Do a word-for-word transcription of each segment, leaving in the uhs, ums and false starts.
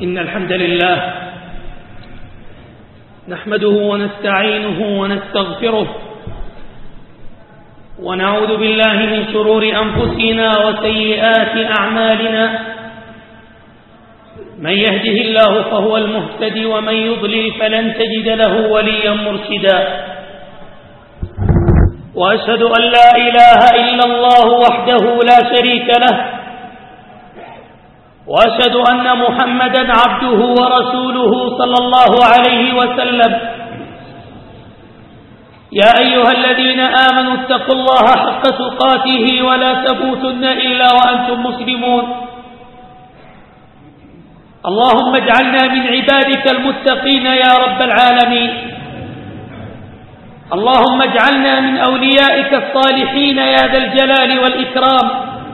إن الحمد لله نحمده ونستعينه ونستغفره ونعوذ بالله من شرور أنفسنا وسيئات أعمالنا. من يهده الله فهو المهتدي ومن يضلل فلن تجد له وليا مرشدا. وأشهد أن لا إله إلا الله وحده لا شريك له، وأشهد أن محمدا عبده ورسوله صلى الله عليه وسلم. يا أيها الذين آمنوا اتقوا الله حق تقاته ولا تموتن إلا وأنتم مسلمون. اللهم اجعلنا من عبادك المتقين يا رب العالمين. اللهم اجعلنا من أوليائك الصالحين يا ذا الجلال والإكرام.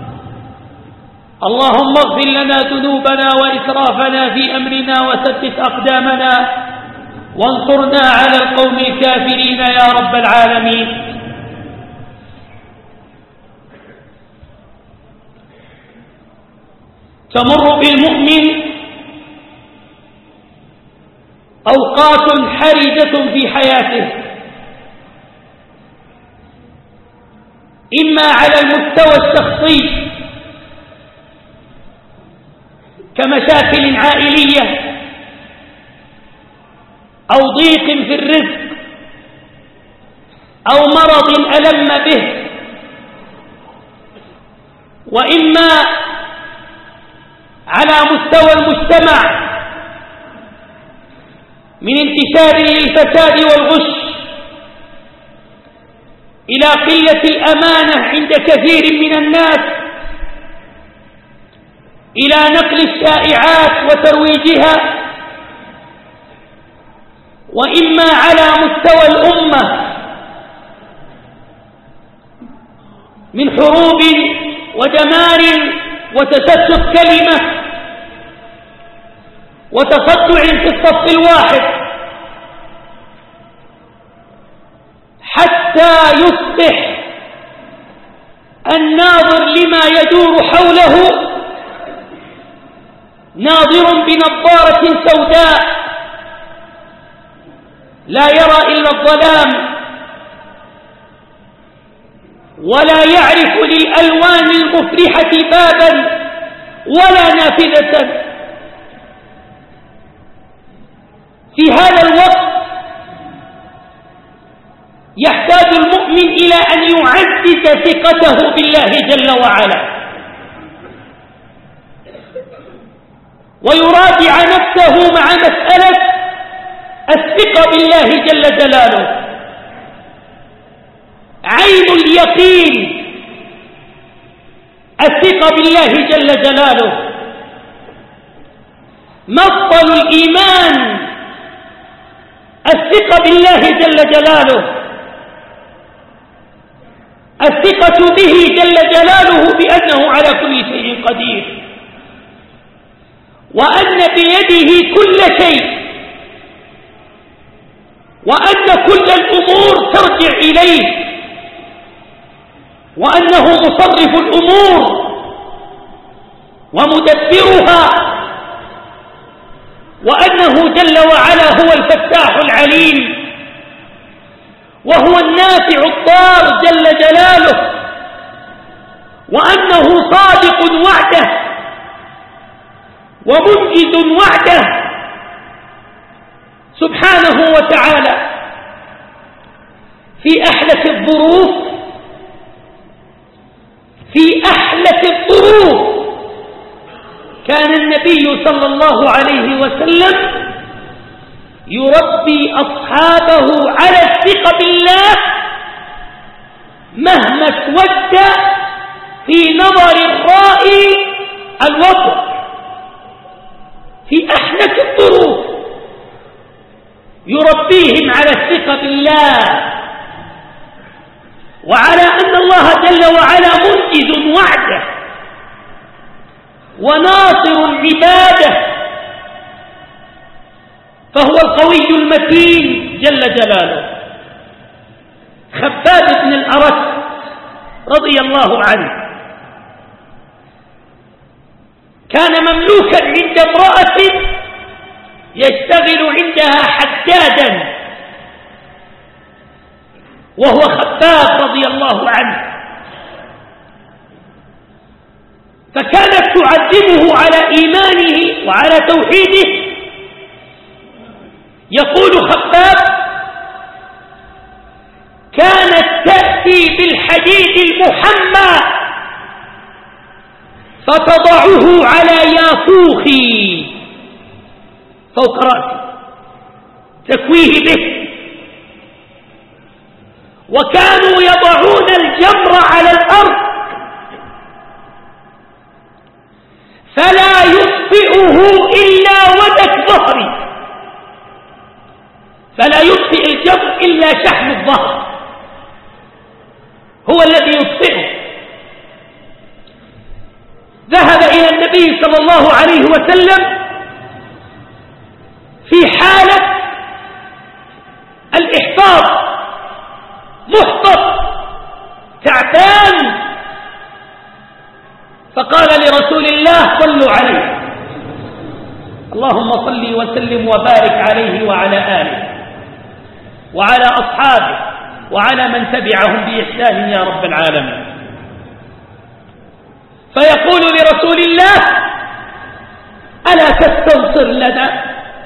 اللهم اغفر لنا ذنوبنا وإسرافنا في أمرنا وثبت أقدامنا وانصرنا على القوم الكافرين يا رب العالمين. تمر بالمؤمن أوقات حرجة في حياته، إما على المستوى الشخصي كمشاكل عائلية أو ضيق في الرزق أو مرض ألم به، وإما على مستوى المجتمع من انتشار للفساد والغش إلى قلة الأمانة عند كثير من الناس، إلى نقل الشائعات وترويجها، وإما على مستوى الأمة من حروب ودمار وتشتت كلمة وتصدع في الصف الواحد، حتى يصبح الناظر لما يدور حوله ناظر بنظارة سوداء لا يرى إلا الظلام ولا يعرف للألوان المفرحة بابا ولا نافذة. في هذا الوقت يحتاج المؤمن إلى أن يعزز ثقته بالله جل وعلا، ويراجع نفسه مع مسألة الثقة بالله جل جلاله. عين اليقين الثقة بالله جل جلاله، مفصل الإيمان الثقة بالله جل جلاله، الثقة به جل جلاله بأنه على كل شيء قدير، وأن بيده كل شيء، وأن كل الأمور ترجع إليه، وأنه مصرف الأمور ومدبرها، وأنه جل وعلا هو الفتاح العليم وهو النافع الضار جل جلاله، وأنه صادق وعده ومنجز وعده سبحانه وتعالى. في أحلة الظروف في أحلة الظروف كان النبي صلى الله عليه وسلم يربي أصحابه على الثقة بالله مهما اسود في نظر الرائي الوضع. في أحلة الظروف يربيهم على الثقة بالله وعلى أن الله جل وعلا منجز وعده وناصر العبادة، فهو القوي المتين جل جلاله. خباب بن الأرت رضي الله عنه كان مملوكا عند امرأة يشتغل عندها حدادا، وهو خباب رضي الله عنه، فكانت تعذبه على إيمانه وعلى توحيده. يقول خباب: كانت تأتي بالحديد المحمى فتضعه على يافوخي فوق رأسي تكويه به، وكانوا يضعون الجمر على الأرض فلا يطفئه إلا ودك ظهري، فلا يطفئ الجمر إلا شحم الظهر هو الذي يطفئه. ذهب إلى النبي صلى الله عليه وسلم في حالة الإحباط، محبط تعبان، فقال لرسول الله: صلوا عليه، اللهم صل وسلم وبارك عليه وعلى آله وعلى أصحابه وعلى من تبعهم بإحسان يا رب العالمين. فيقول لرسول الله: ألا تستنصر لنا؟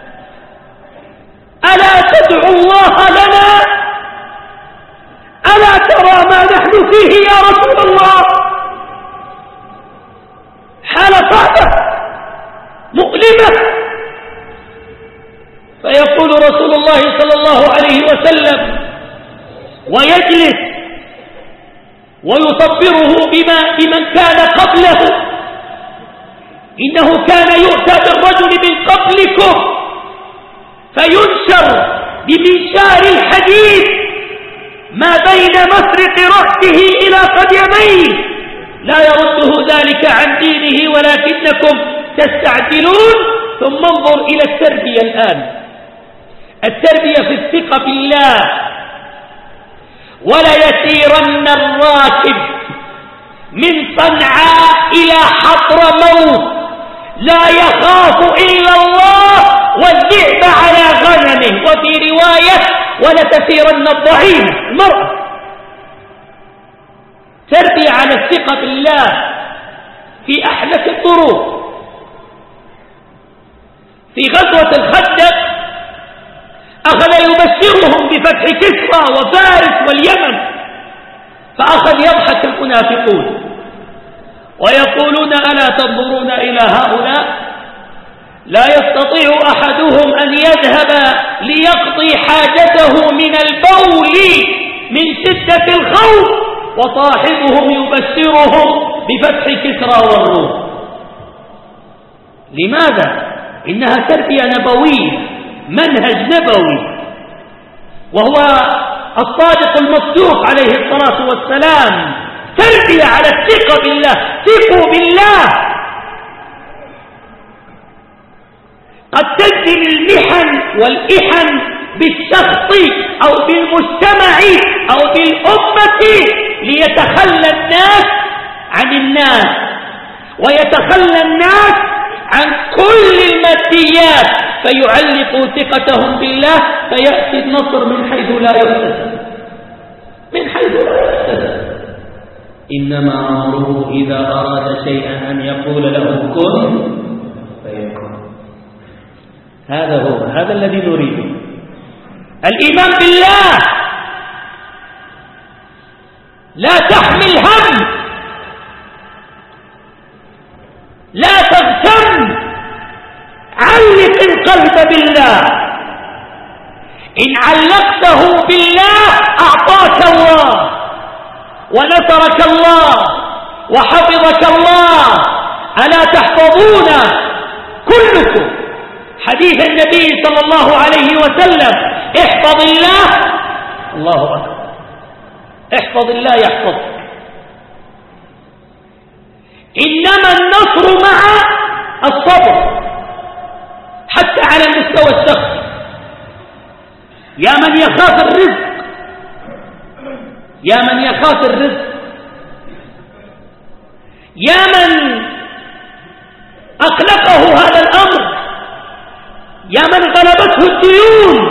ألا تدعو الله لنا؟ ألا ترى ما نحن فيه يا رسول الله؟ حالة صعبة مؤلمة. فيقول رسول الله صلى الله عليه وسلم ويجلس ويصبره بما بمن كان قبله: إنه كان يؤتى بالرجل من قبلكم فينشر بمنشار الحديد ما بين مفرق رأسه إلى قدميه، لا يرده ذلك عن دينه ولكنكم تستعجلون. ثم انظر إلى التربية الآن، التربية في الثقة بالله. وليسيرن الراكب من صنعاء إلى حضرموت لا يخاف إلا الله والذئب على غنمه. وفي رواية: ولتسيرن الضعينة المرأة. تربية على الثقة بالله في أحدث الظروف. في غزوة الخندق أخذ يبشرهم بفتح كسرى وفارس واليمن، فأخذ يضحك المنافقون ويقولون: ألا تنظرون إلى هؤلاء؟ لا يستطيع أحدهم أن يذهب ليقضي حاجته من البول من شدة الخوف، وصاحبهم يبشرهم بفتح كسرى والروم. لماذا؟ إنها تربية نبوية، منهج نبوي، وهو الصادق المصدوق عليه الصلاة والسلام. تربية على الثقة بالله. ثقوا بالله. قد تنزل المحن والإحن بالشخص أو بالمجتمع أو بالأمة ليتخلى الناس عن الناس، ويتخلى الناس عن كل الماديات، فيعلقوا ثقتهم بالله، فيأتي النصر من حيث لا يحتسب، من حيث لا يحتسب. إنما أمره إذا أراد شيئا أن يقول له كن فيكون. هذا هو، هذا الذي نريده. الإيمان بالله. لا تحمل هم، لا تغتم، علق القلب بالله. إن علقته بالله أعطاك الله ونصرك الله وحفظك الله. ألا تحفظون كلكم حديث النبي صلى الله عليه وسلم: احفظ الله. الله أكبر. احفظ الله يحفظك. إنما النصر مع الصبر، حتى على المستوى الشخصي. يا من يخاف الرزق، يا من يخاف الرزق، يا من أقلقه هذا الأمر، يا من غلبته الديون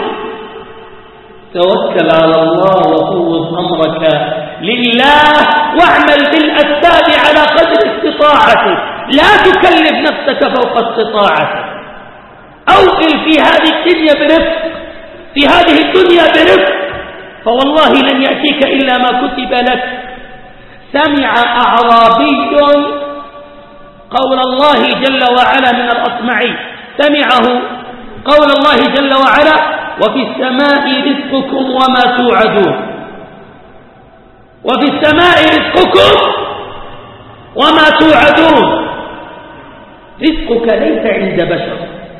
توكل على الله وفوض أمرك لله واعمل بالأسباب على قدر استطاعتك، لا تكلف نفسك فوق استطاعتك. أوقل في هذه الدنيا برفق، في هذه الدنيا برفق، فوالله لن يأتيك إلا ما كتب لك. سمع أعرابي قول الله جل وعلا من الأصمعي، سمعه قول الله جل وعلا: وفي السماء رزقكم وما توعدون. وفي السماء رزقكم وما توعدون. رزقك ليس عند بشر،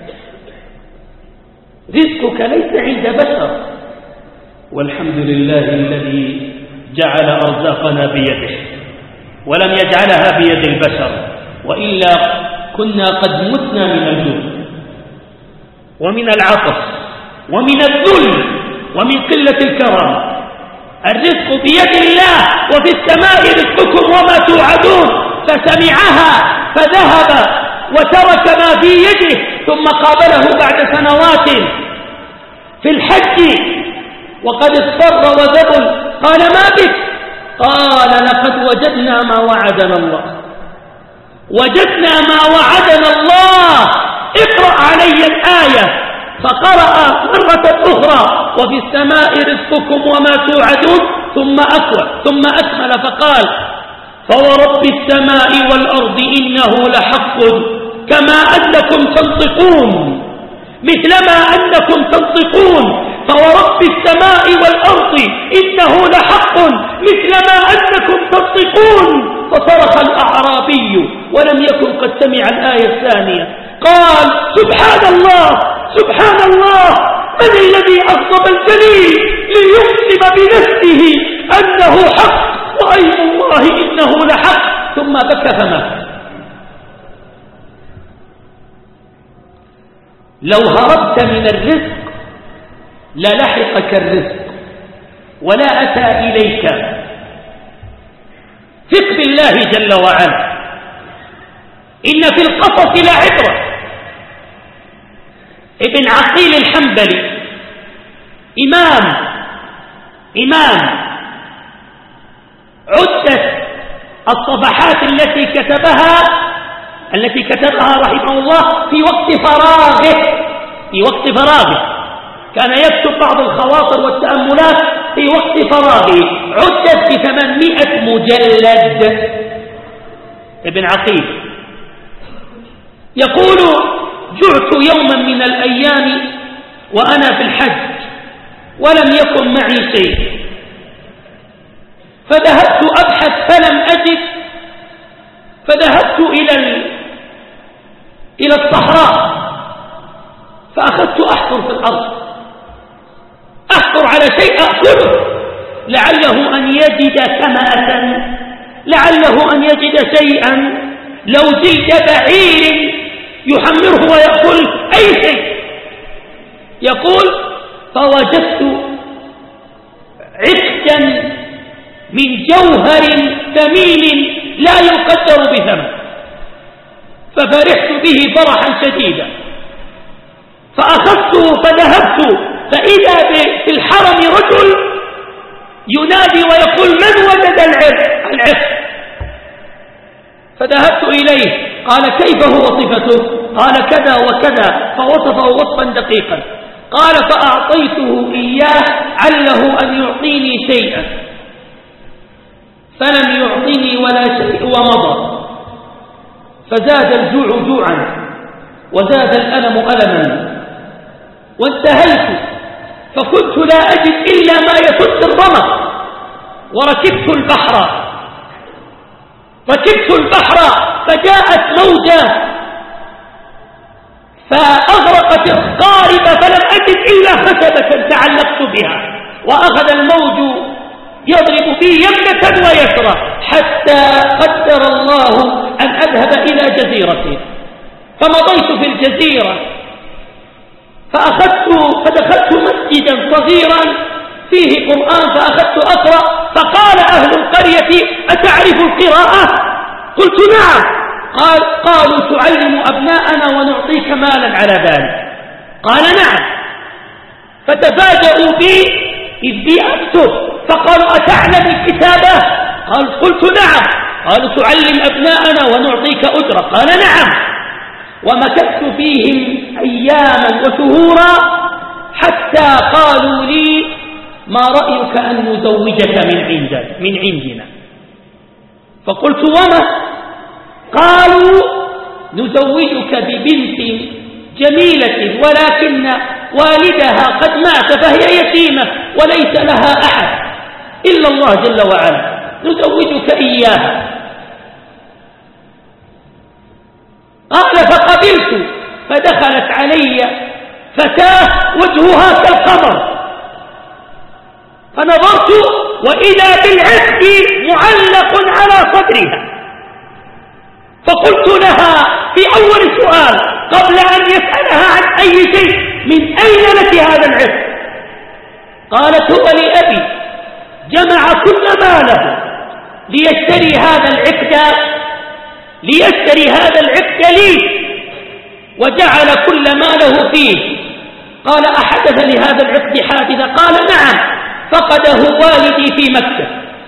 رزقك ليس عند بشر، والحمد لله الذي جعل أرزاقنا بيده ولم يجعلها بيد البشر، وإلا كنا قد متنا من الجوع ومن العطش ومن الذل ومن قلة الكرم. الرزق بيد الله، وفي السماء رزقكم وما توعدون. فسمعها فذهب وترك ما في يده، ثم قابله بعد سنوات في الحج وقد اضطر وذبل. قال: ما بك؟ قال: لقد وجدنا ما وعدنا الله، وجدنا ما وعدنا الله. اقرأ علي الآية. فقرأ مرة أخرى: وفي السماء رزقكم وما توعدون، ثم أكمل ثم أكمل فقال: فورب السماء والأرض إنه لحق كما أنكم تنطقون، مثلما أنكم تنطقون. فورب السماء والأرض إنه لحق مثلما أنكم تنطقون. فصرخ الأعرابي ولم يكن قد سمع الآية الثانية، قال: سبحان الله سبحان الله، من الذي أغضب الجليل ليقسم بنفسه أنه حق، وأيم الله إنه لحق. ثم بكى فمات. لو هربت من الرزق للحقك الرزق ولا أتى إليك. ثق بالله جل وعلا. إن في القصص لعبرة. ابن عقيل الحنبلي إمام إمام عدت الصفحات التي كتبها التي كتبها رحمه الله في وقت فراغه في وقت فراغه كان يكتب بعض الخواطر والتأملات في وقت فراغه. عدت بثمانمائة مجلد. ابن عقيل يقول: جعت يوما من الأيام وأنا في الحج ولم يكن معي شيء، فذهبت أبحث فلم أجد، فذهبت إلى إلى الصحراء فأخذت أحفر في الأرض، أحفر على شيء أأكله لعله أن يجد كمأة، لعله أن يجد شيئا، لو جلد بعير يحمره ويأكل أي شيء. يقول: فوجدت عقدا من جوهر ثمين لا يقدر بثمن، ففرحت به فرحا شديدا، فأخذته فذهبت، فإذا في الحرم رجل ينادي ويقول: من وجد العقد؟ فذهبت إليه، قال: كيف هو صفته؟ قال: كذا وكذا، فوصفه وصفا دقيقا. قال: فأعطيته إياه عله أن يعطيني شيئا، فلم يعطني ولا شيء ومضى. فزاد الجوع جوعا وزاد الألم ألما، وانتهيت فكنت لا أجد إلا ما يسد الرمق، وركبت البحر ركبت البحر فجاءت موجة فأغرقت القارب، فلم أجد إلا خشبة تعلقت بها، وأخذ الموج يضرب بي يمنة ويسرى، حتى قدر الله أن أذهب إلى جزيرة. فمضيت في الجزيرة فأخذت فدخلت مسجدا صغيرا فيه قرآن، فأخذت أقرأ، فقال أهل القرية: أتعرف القراءة؟ قلت: نعم. قال قالوا: تعلم أبناءنا ونعطيك مالا على ذلك. قال نعم. فتفاجئوا بي إذ بي أكتب، فقالوا أتعلم الكتابة؟ قال قلت نعم. قالوا تعلم أبناءنا ونعطيك أجرة؟ قال نعم. ومكثت فيهم أياما وشهورا حتى قالوا لي ما رأيك أن نزوجك من عندنا من عندنا فقلت وما؟ قالوا نزوجك ببنت جميلة ولكن والدها قد مات فهي يتيمة وليس لها أحد إلا الله جل وعلا، نزوجك إياها. قال فقبلت، فدخلت علي فتاة وجهها كالقمر، فنظرت وإذا بالعقد معلق على صدرها، فقلت لها في أول سؤال قبل أن يسألها عن أي شيء من أين لك هذا العقد؟ قالت هو لأبي جمع كل ماله ليشتري هذا العقد ليشتري هذا العقد لي وجعل كل ماله فيه. قال أحدث لهذا العقد حادثة؟ قال نعم، فقده والدي في مكة،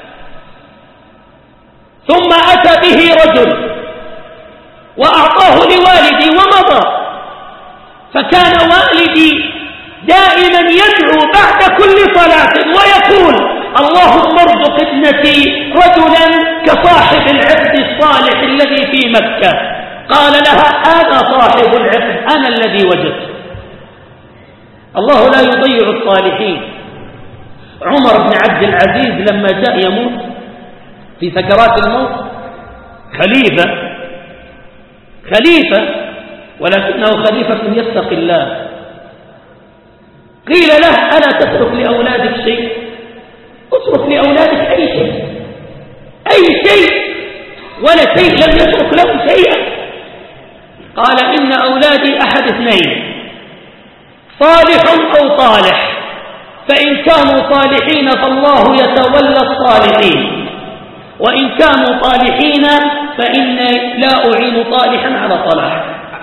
ثم أتى به رجل وأعطاه لوالدي ومضى، فكان والدي دائما يدعو بعد كل صلاة ويقول اللهم ارزق ابنتي رجلا كصاحب العقد الصالح الذي في مكة. قال لها أنا صاحب العقد، أنا الذي وجدت. الله لا يضيع الصالحين. عمر بن عبد العزيز لما جاء يموت في سكرات الموت، خليفة خليفة ولكنه خليفة يتقي الله، قيل له ألا تترك لأولادك شيء؟ اترك لأولادك أي شيء، أي شيء، ولا شيء، لم يترك لهم شيئا. قال إن أولادي أحد اثنين، صالح أو طالح، فإن كانوا صالحين فالله يتولى الصالحين، وإن كانوا طالحين فإني لا أعين طالحا على طلاح.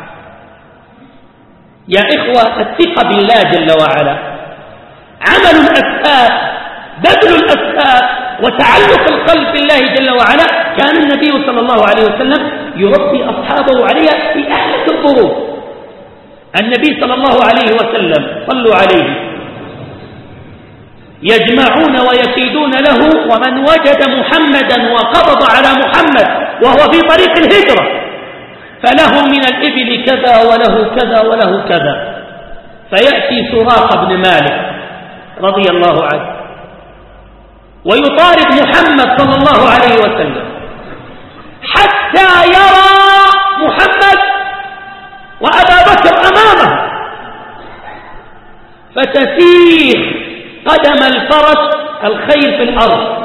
يا إخوة، الثقة بالله جل وعلا عمل الأسباب، بذل الأسباب، وتعلق القلب بالله جل وعلا كان النبي صلى الله عليه وسلم يربي أصحابه عليها في أحلى الظروف. النبي صلى الله عليه وسلم صلوا عليه يجمعون ويكيدون له، ومن وجد محمدا وقبض على محمد وهو في طريق الهجرة فله من الإبل كذا وله كذا وله كذا. فيأتي سراقة بن مالك رضي الله عنه ويطارد محمد صلى الله عليه وسلم حتى يرى محمد وأبا بكر أمامه، فتسيح قدم الفرس الخيل في الأرض،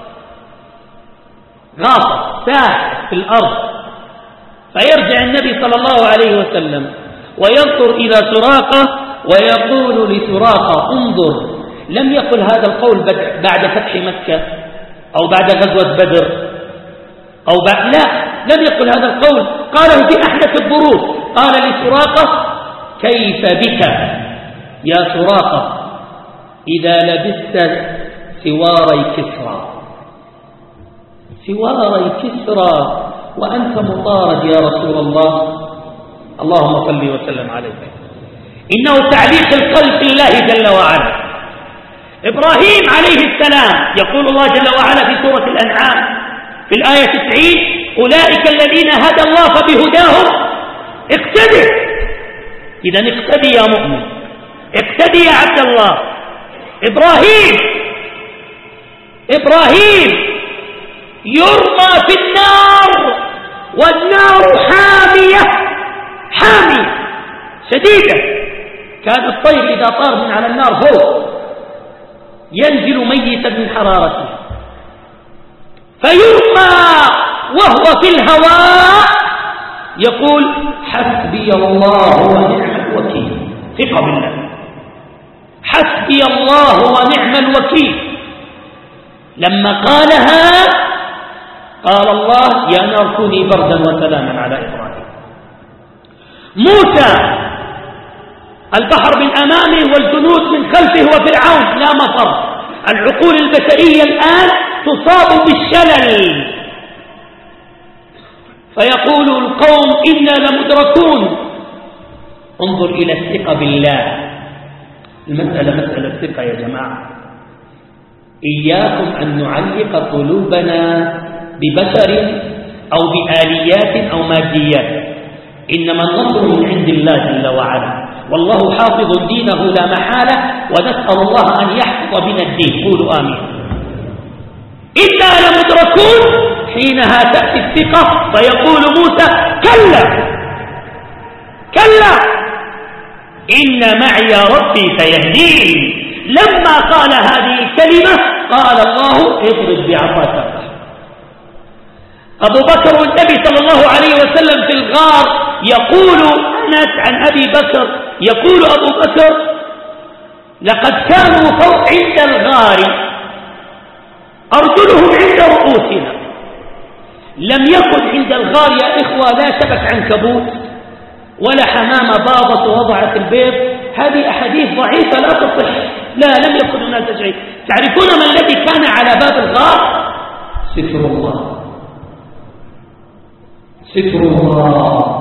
غاص ساح في الأرض. فيرجع النبي صلى الله عليه وسلم وينظر إلى سراقة ويقول لسراقة انظر، لم يقل هذا القول بعد فتح مكة أو بعد غزوة بدر أو بعد، لا، لم يقل هذا القول، قاله في أحدث الظروف. قال لسراقة كيف بك يا سراقة إذا لبست سواري كسرى، سواري كسرى وأنت مطارد يا رسول الله؟ اللهم صل وسلم عليك. إنه تعليق القلب بالله جل وعلا. إبراهيم عليه السلام يقول الله جل وعلا في سورة الأنعام في الآية تسعين أولئك الذين هدى الله فبهداهم اقتدي. إذن اقتدي يا مؤمن، اقتدي يا عبد الله. إبراهيم إبراهيم يرمى في النار والنار حامية حامية شديدة، كان الطير إذا طار من على النار فوق ينزل ميتا من حرارته، فيرمى وهو في الهواء يقول حسبي الله ونعم الوكيل. ثقة بالله، حسبي الله ونعم الوكيل. لما قالها قال الله يا نار كوني بردا وسلاما على إبراهيم. موسى البحر من أمامه والجنود من خلفه وفرعون لا مفر. العقول البشرية الآن تصاب بالشلل، فيقول القوم إنا لمدركون. انظر إلى الثقة بالله. المسألة مسألة ثقة يا جماعة. إياكم أن نعلق قلوبنا ببشر أو بآليات أو ماديات، إنما النصر من عند الله جل وعلا، والله حافظ دينه لا محالة، ونسأل الله أن يحفظ بنا الدين. قولوا آمين. إنا لمدركون. حينها تأتي الثقة فيقول موسى كلا كلا إن معي ربي سيهدين. لما قال هذه الكلمة قال الله اضرب بعصاك البحر. أبو بكر والنبي صلى الله عليه وسلم في الغار، يقول أنس عن أبي بكر، يقول أبو بكر لقد كانوا فوق عند الغار أرجلهم عند رؤوسنا. لم يكن عند الغار يا إخوة لا شبك عنكبوت ولا حمامة باضت ووضعت البيض. هذه أحاديث ضعيفة لا تصح. لا، لم يكن الناس شيء. تعرفون ما الذي كان على باب الغار؟ ستر الله، ستر الله.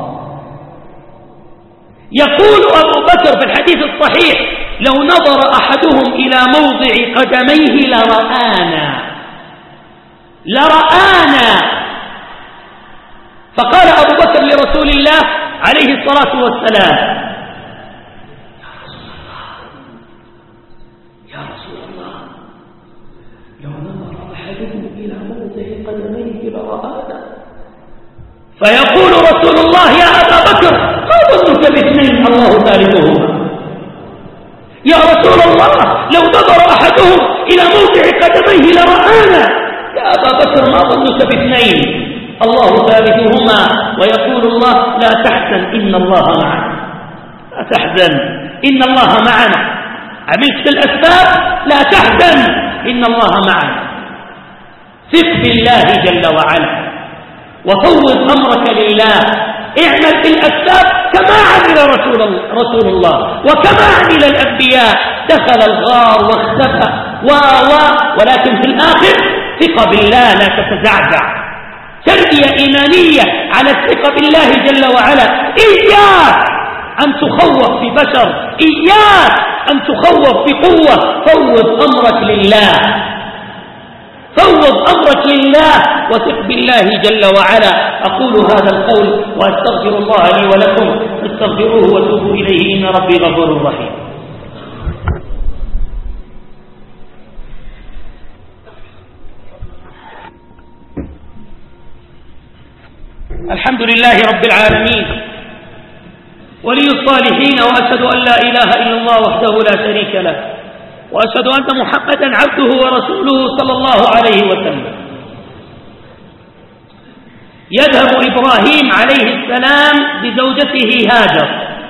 يقول أبو بكر في الحديث الصحيح لو نظر أحدهم إلى موضع قدميه لرآنا لرآنا. فقال أبو بكر لرسول الله عليه الصلاة والسلام يا رسول الله لو نظر أحدهم إلى موضع قدميه لرآنا. فيقول رسول الله يا أبا بكر ما ظنك باثنين الله ثالثهما. يا رسول الله لو نظر أحدهم إلى موضع قدميه لرآنا. يا أبا بكر ما ظنك باثنين الله ثالثهما. ويقول الله لا تحزن إن الله معنا، لا تحزن إن الله معنا. عملت بالأسباب لا تحزن إن الله معنا. ثق بالله جل وعلا وفوض أمرك لله. اعمل بالأسباب كما عمل رسول, رسول الله وكما عمل الأنبياء. دخل الغار واختفى و و ولكن في الآخر ثق بالله لا تتزعزع. تربية إيمانية على الثقة بالله جل وعلا. إياك أن تخوف ببشر، إياك أن تخوف بقوة. فوض أمرك لله، فوض أمرك لله وثق بالله جل وعلا. أقول هذا القول وأستغفر الله لي ولكم، فاستغفروه وتوبوا إليه إن ربي غفور رحيم. الحمد لله رب العالمين ولي الصالحين، وأشهد أن لا إله إلا الله وحده لا شريك له، وأشهد أن محمدا عبده ورسوله صلى الله عليه وسلم. يذهب إبراهيم عليه السلام بزوجته هاجر،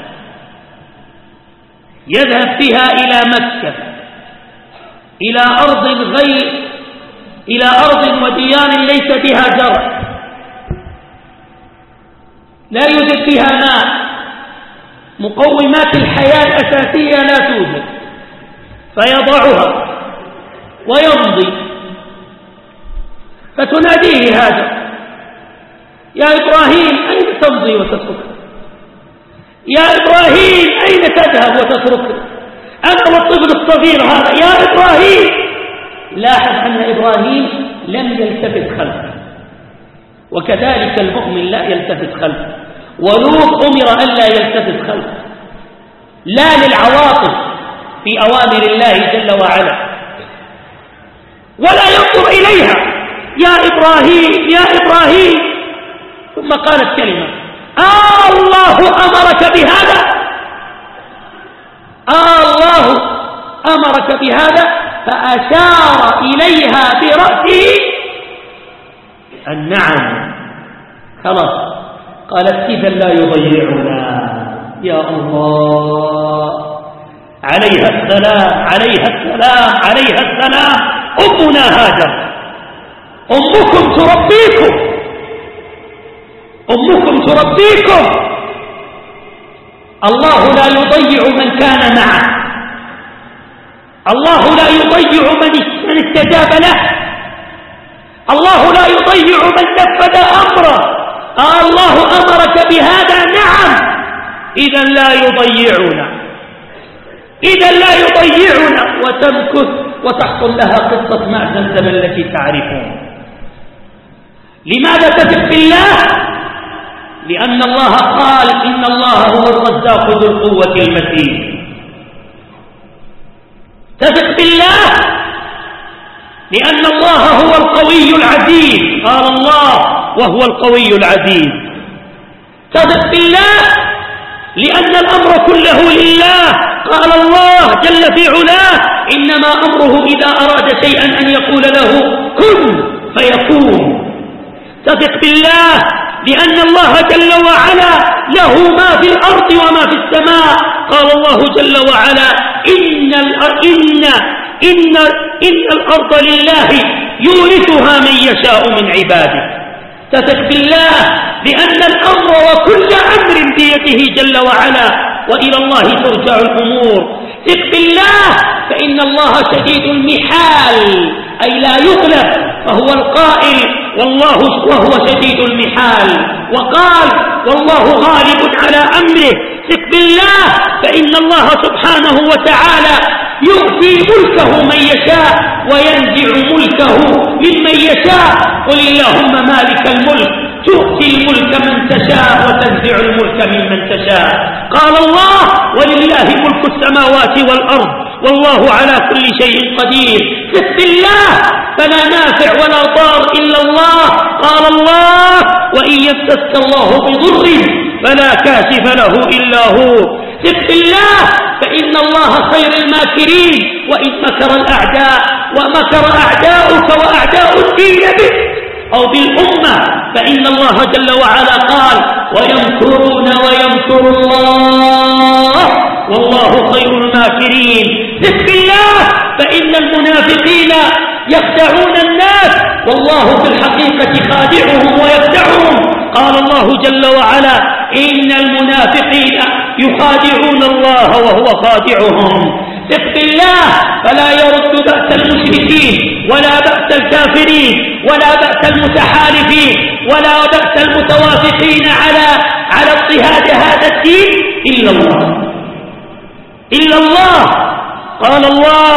يذهب بها إلى مكة، إلى أرض غير إلى أرض وديار ليس بها زرع، لا يوجد فيها ماء، مقومات الحياة الأساسية لا توجد. فيضعها ويمضي، فتناديه هاجر يا إبراهيم أين تمضي وتترك؟ يا إبراهيم أين تذهب وتترك؟ أنا والطفل الصغير هذا يا إبراهيم. لاحظ أن إبراهيم لم يلتفت خلفه، وكذلك المؤمن لا يلتفت خلفه. ولوط أمر أن لا يلتفت خلفه، لا للعواطف في أوامر الله جل وعلا، ولا ينظر إليها يا إبراهيم يا إبراهيم. ثم قالت كلمة آه الله أمرك بهذا، آه الله أمرك بهذا. فأشار إليها برأسه النعم. خلاص قالت إذا لا يضيعنا. يا الله، عليها السلام عليها السلام عليها السلام. أمنا هاجر، أمكم تربيكم، أمكم تربيكم. الله لا يضيع من كان معه، الله لا يضيع من استجاب له، الله لا يضيع من نفذ أمره. آه الله أمرك بهذا، نعم، إذا لا يضيعنا، إذا لا يضيعنا. وتمكث وتحصل لها قصة ماء زمزم التي تعرفون. لماذا تثق بالله؟ لأن الله قال إن الله هو الرزاق ذو القوة المتين. تثق بالله لأن الله هو القوي العزيز، قال الله وهو القوي العزيز. تثق بالله لأن الأمر كله لله، قال الله جل في علاه إنما أمره إذا أراد شيئا أن يقول له كن فيكون. تثق بالله لأن الله جل وعلا له ما في الأرض وما في السماء، قال الله جل وعلا إن, إن, إن, إن الأرض لله يورثها من يشاء من عباده. تثق بالله لأن الأمر وكل أمر بيده جل وعلا، وإلى الله ترجع الأمور. ثق بالله فإن الله شديد المحال، أي لا يغلب، فهو القائل والله وهو شديد المحال، وقال والله غالب على أمره. ثق بالله فإن الله سبحانه وتعالى يؤتي ملكه من يشاء وينزع ملكه ممن يشاء. قل اللهم مالك الملك تؤتي الملك من تشاء وتنزع الملك ممن تشاء. قال الله ولله ملك السماوات والأرض والله على كل شيء قدير. ثق بالله فلا نافع ولا ضار إلا الله، قال الله وإن يمسسك الله بضر فلا كاشف له إلا هو. ثق بالله فإن الله خير الماكرين، وإن مكر الأعداء ومكر أعداؤك وأعداء الدين بك أو بالأمة فإن الله جل وعلا قال ويمكرون ويمكر الله والله خير الماكرين. ثق بالله فإن المنافقين يخدعون الناس والله في الحقيقة خادعهم ويخدعهم. قال الله جل وعلا إن المنافقين يخادعون الله وهو خادعهم. ثق بالله فلا يرد بأس المشركين ولا بأس الكافرين ولا بأس المتحالفين ولا بأس المتوافقين على على اضطهاد هذا الدين إلا الله، إلا الله. قال الله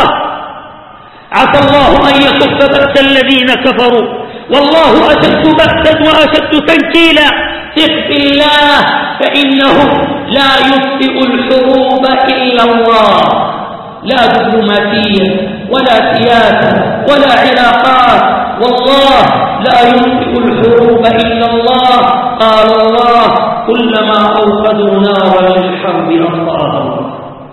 عسى الله أن يكف بأس الذين كفروا والله أشد بأسا وأشد تنكيلا. ثق بالله فإنه لا يبطئ الحروب إلا الله، لا دبلوماسية ولا سياسة ولا علاقات، والله لا يبطئ الحروب إلا الله. قال الله كلما أوقدوا نارا للحرب أطفأها الله،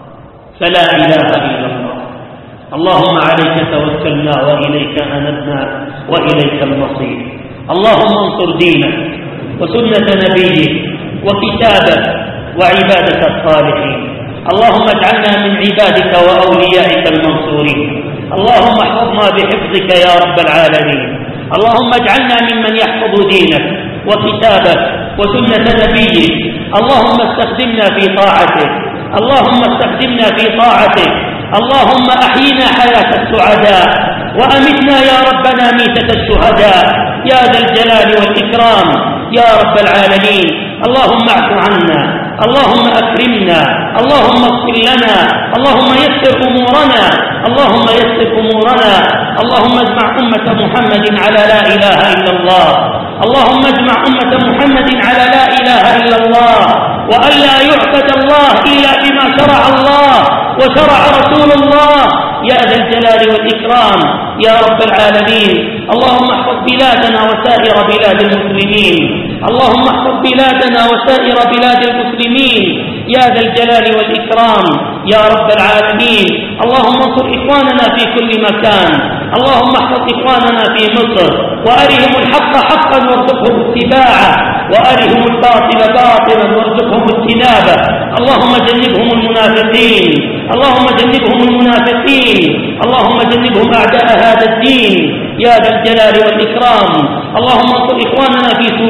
فلا إله إلا الله. اللهم عليك توكلنا وإليك أنبنا وإليك المصير. اللهم انصر دينك وسنة نبيك وكتابك وعبادك الصالحين. اللهم اجعلنا من عبادك وأوليائك المنصورين. اللهم احفظنا بحفظك يا رب العالمين. اللهم اجعلنا ممن يحفظ دينك وكتابك وسنة نبيك. اللهم استخدمنا في طاعتك، اللهم استخدمنا في طاعتك. اللهم أحينا حياة السعداء وأمتنا يا ربنا ميتة الشهداء يا ذا الجلال والإكرام يا رب العالمين. اللهم اعف عنا، اللهم أكرمنا، اللهم اغفر لنا، اللهم يسر أمورنا، اللهم يسر أمورنا. اللهم اجمع أمة محمد على لا إله إلا الله، اللهم اجمع أمة محمد على لا إله إلا الله، وألا يعبد الله إلا بما شرع الله وشرع رسول الله يا ذا الجلال والإكرام يا رب العالمين. اللهم احفظ بلادنا وسائر بلاد المسلمين، اللهم احفظ بلادنا وسائر بلاد المسلمين يا ذا الجلال والإكرام يا رب العالمين. اللهم انصر إخواننا في كل مكان، اللهم احفظ إخواننا في مصر وأرهم الحق حقا وارزقهم اتباعه وأرهم الباطل باطلا وارزقهم اجتنابه. اللهم جنبهم المنافقين، اللهم جنبهم المنافقين، اللهم جنبهم أعداء هذا الدين يا ذا الجلال والإكرام. اللهم انصر إخواننا في سوريا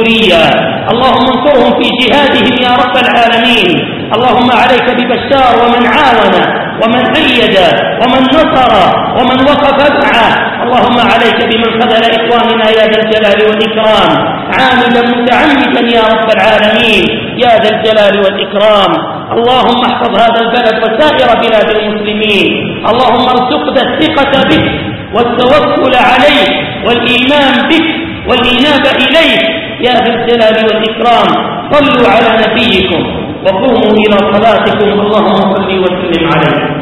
قريبا. اللهم انصرهم في جهادهم يا رب العالمين. اللهم عليك ببشار ومن عاون ومن أيد ومن نصر ومن وقف معه. اللهم عليك بمن خذل إخواننا يا ذا الجلال والإكرام عاملا متعمدا يا رب العالمين يا ذا الجلال والإكرام. اللهم احفظ هذا البلد وسائر بلاد المسلمين. اللهم ارزقنا الثقة بك والتوكل عليك والإيمان بك والإنابة إليك يا ذا الجلال والإكرام. صلوا على نبيكم وقوموا إلى صلاتكم. اللهم صل وسلم عليه.